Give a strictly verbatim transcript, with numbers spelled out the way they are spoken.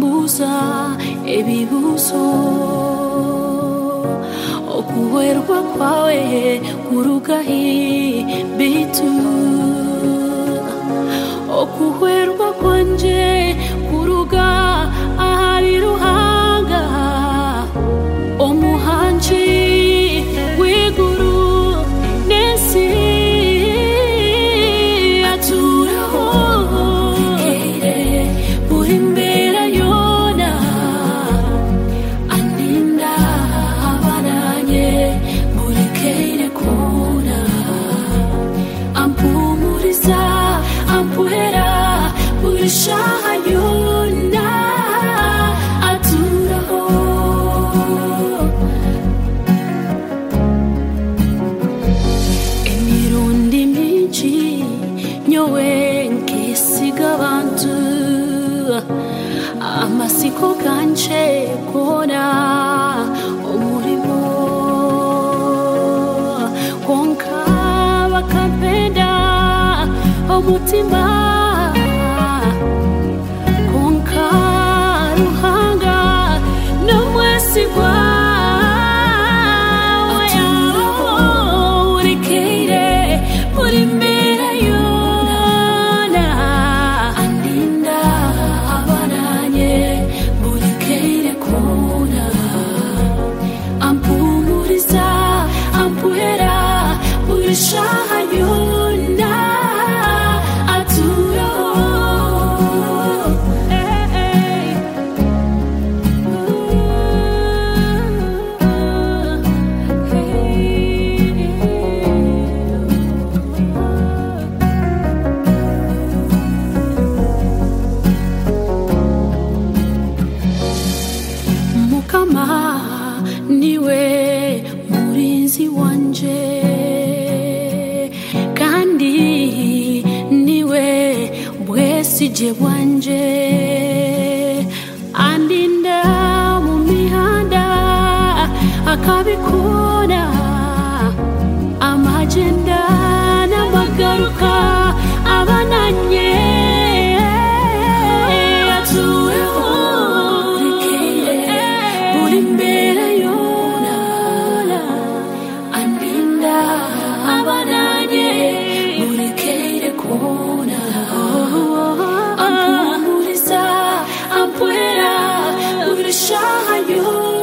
ambuza ebibuzo okuwerwa kwawe kurugahi bitu okuwerwa kwanje kuruga ahari ruhanga omuhanji w'iguru n'isi aturaho ikere buri mbera yona andinda abaranye buri kere kuna ampumuriza ampuhera buri shaha yona aturaho emirundi mingi nyowe nkesiga abantu amasiko ganje kona umurimo konka bakampenda umutima konka ruhanga n'umwesigwa urikeire muri mbera yona andinda abaranye buri kere kuna ampumuriza ampuhera buri shaha yona aturaho mukama niwe murinzi wanje kandi niwe bwesije bwanje andinda mu mihanda akabikona amagenda n'amagaruka abananye aturaho urikeire buri mbera yona andinda abananye buri kere kuna ampumuriza ampuhera buri shaha yona